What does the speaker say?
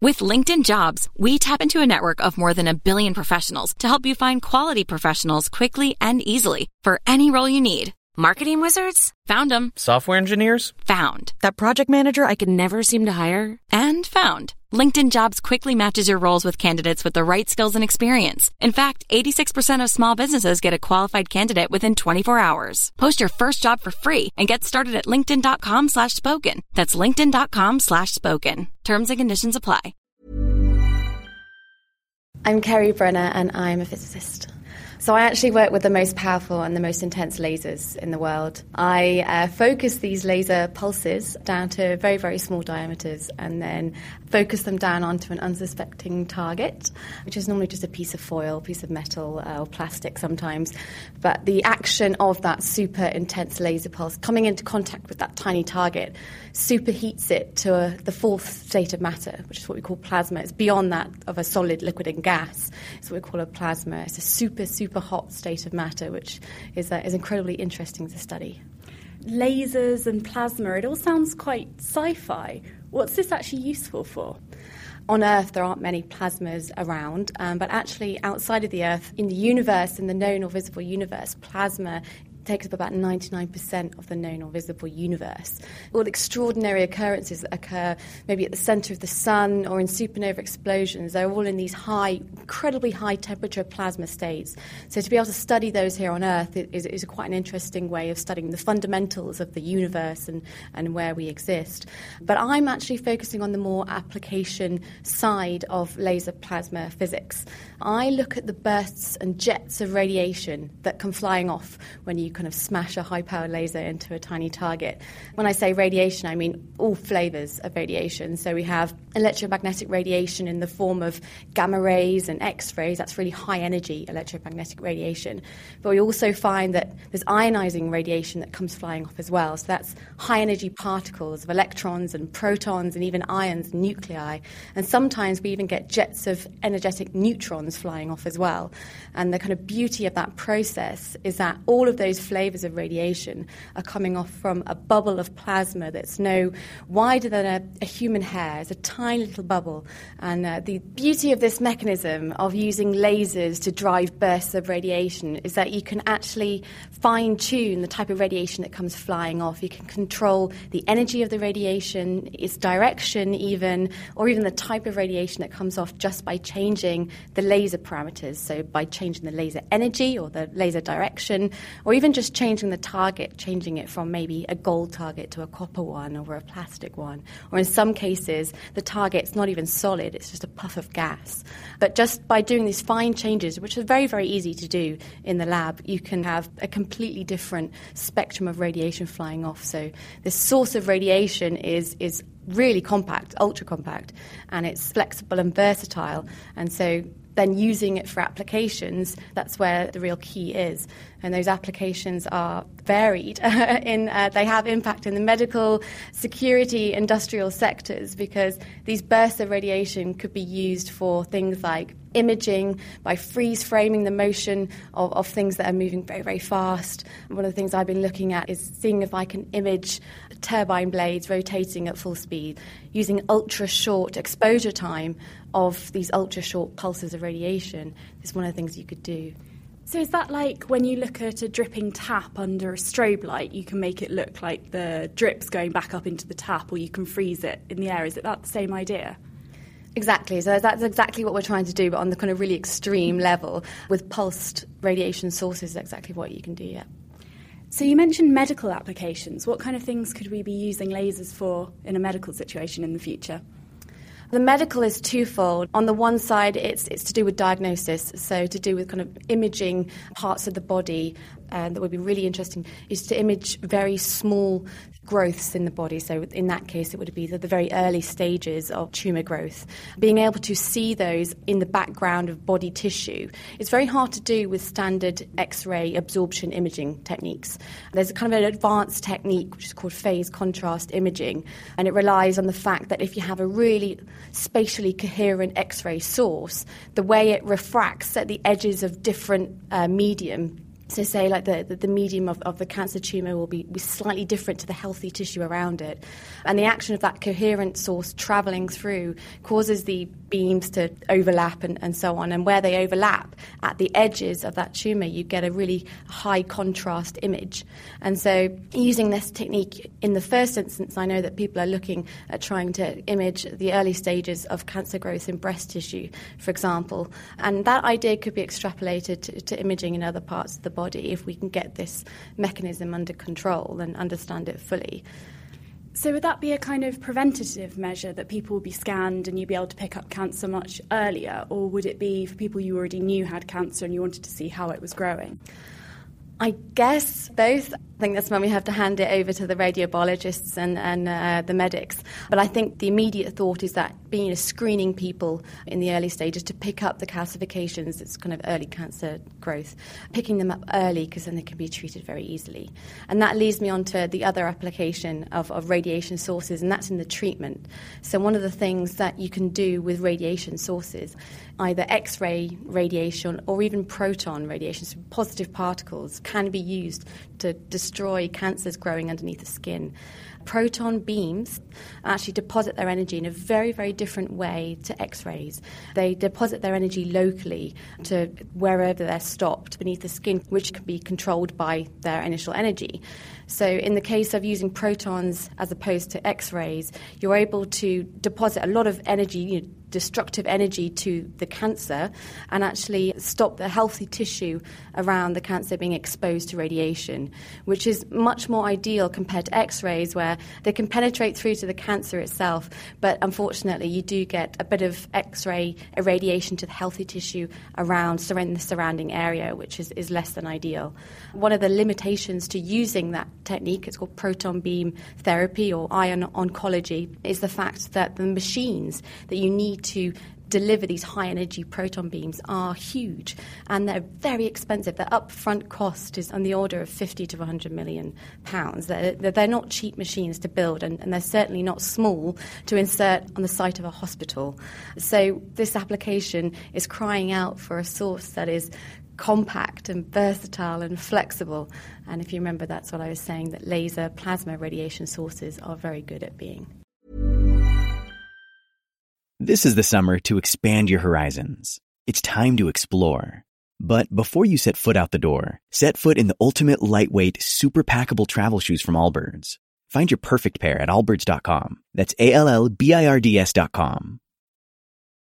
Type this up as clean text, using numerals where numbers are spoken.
With LinkedIn Jobs, we tap into a network of more than 1 billion professionals to help you find quality professionals quickly and easily for any role you need. Marketing wizards? Found them. Software engineers? Found. That project manager I could never seem to hire? And found. LinkedIn Jobs quickly matches your roles with candidates with the right skills and experience. In fact, 86% of small businesses get a qualified candidate within 24 hours. Post your first job for free and get started at linkedin.com/spoken. That's linkedin.com/spoken. Terms and conditions apply. I'm Kerry Brenner and I'm a physicist. So I actually work with the most powerful and the most intense lasers in the world. I focus these laser pulses down to very, very small diameters and then focus them down onto an unsuspecting target, which is normally just a piece of foil, piece of metal, or plastic sometimes. But the action of that super intense laser pulse coming into contact with that tiny target superheats it to the fourth state of matter, which is what we call plasma. It's beyond that of a solid, liquid and gas. It's what we call a plasma. It's a super, super hot state of matter, which is incredibly interesting to study. Lasers and plasma, it all sounds quite sci-fi. What's this actually useful for? On Earth, there aren't many plasmas around, but actually outside of the Earth, in the universe, in the known or visible universe, plasma takes up about 99% of the known or visible universe. All extraordinary occurrences that occur maybe at the centre of the sun or in supernova explosions, they're all in these incredibly high temperature plasma states. So to be able to study those here on Earth is quite an interesting way of studying the fundamentals of the universe and where we exist. But I'm actually focusing on the more application side of laser plasma physics. I look at the bursts and jets of radiation that come flying off when you kind of smash a high-power laser into a tiny target. When I say radiation, I mean all flavours of radiation. So we have electromagnetic radiation in the form of gamma rays and X-rays. That's really high-energy electromagnetic radiation. But we also find that there's ionising radiation that comes flying off as well. So that's high-energy particles of electrons and protons and even ions and nuclei. And sometimes we even get jets of energetic neutrons flying off as well. And the kind of beauty of that process is that all of those flavours of radiation are coming off from a bubble of plasma that's no wider than a human hair. It's a tiny little bubble. And the beauty of this mechanism of using lasers to drive bursts of radiation is that you can actually fine-tune the type of radiation that comes flying off. You can control the energy of the radiation, its direction even, or even the type of radiation that comes off just by changing the laser parameters. So by changing the laser energy or the laser direction, or even just changing the target, changing it from maybe a gold target to a copper one or a plastic one. Or in some cases, the target's not even solid, it's just a puff of gas. But just by doing these fine changes, which are very, very easy to do in the lab, you can have a completely different spectrum of radiation flying off. So this source of radiation is really compact, ultra compact, and it's flexible and versatile. And so then using it for applications, that's where the real key is. And those applications are varied. They have impact in the medical, security, industrial sectors, because these bursts of radiation could be used for things like imaging by freeze-framing the motion of things that are moving very, very fast. One of the things I've been looking at is seeing if I can image turbine blades rotating at full speed using ultra-short exposure time of these ultra-short pulses of radiation. It's one of the things you could do. So is that like when you look at a dripping tap under a strobe light, you can make it look like the drip's going back up into the tap, or you can freeze it in the air? Is it that the same idea? Exactly. So that's exactly what we're trying to do, but on the kind of really extreme level with pulsed radiation sources, exactly what you can do, yeah. So you mentioned medical applications. What kind of things could we be using lasers for in a medical situation in the future? The medical is twofold. On the one side, it's to do with diagnosis, so to do with kind of imaging parts of the body. That would be really interesting, is to image very small growths in the body. So in that case, it would be the very early stages of tumour growth. Being able to see those in the background of body tissue is very hard to do with standard X-ray absorption imaging techniques. There's a kind of an advanced technique which is called phase contrast imaging, and it relies on the fact that if you have a really spatially coherent X-ray source, the way it refracts at the edges of different medium So say like the medium of the cancer tumour will be slightly different to the healthy tissue around it. And the action of that coherent source travelling through causes the beams to overlap and so on. And where they overlap at the edges of that tumour, you get a really high contrast image. And so using this technique in the first instance, I know that people are looking at trying to image the early stages of cancer growth in breast tissue, for example. And that idea could be extrapolated to imaging in other parts of the body if we can get this mechanism under control and understand it fully. So would that be a kind of preventative measure that people would be scanned and you'd be able to pick up cancer much earlier? Or would it be for people you already knew had cancer and you wanted to see how it was growing? I guess both. I think that's when we have to hand it over to the radiobiologists and the medics. But I think the immediate thought is that being screening people in the early stages to pick up the calcifications, it's kind of early cancer growth, picking them up early because then they can be treated very easily. And that leads me on to the other application of radiation sources, and that's in the treatment. So one of the things that you can do with radiation sources, either X-ray radiation or even proton radiation, so positive particles, can be used to destroy cancers growing underneath the skin. Proton beams actually deposit their energy in a very, very different way to X-rays. They deposit their energy locally to wherever they're stopped beneath the skin, which can be controlled by their initial energy. So in the case of using protons as opposed to X-rays, you're able to deposit a lot of energy, destructive energy to the cancer and actually stop the healthy tissue around the cancer being exposed to radiation, which is much more ideal compared to X-rays where they can penetrate through to the cancer itself, but unfortunately you do get a bit of X-ray irradiation to the healthy tissue around the surrounding area, which is less than ideal. One of the limitations to using that technique, it's called proton beam therapy or ion oncology, is the fact that the machines that you need to deliver these high-energy proton beams are huge and they're very expensive. Their upfront cost is on the order of 50 to 100 million pounds. They're not cheap machines to build and they're certainly not small to insert on the site of a hospital. So this application is crying out for a source that is compact and versatile and flexible. And if you remember, that's what I was saying, that laser plasma radiation sources are very good at being. This is the summer to expand your horizons. It's time to explore. But before you set foot out the door, set foot in the ultimate lightweight, super packable travel shoes from Allbirds. Find your perfect pair at allbirds.com. That's ALLBIRDS.com.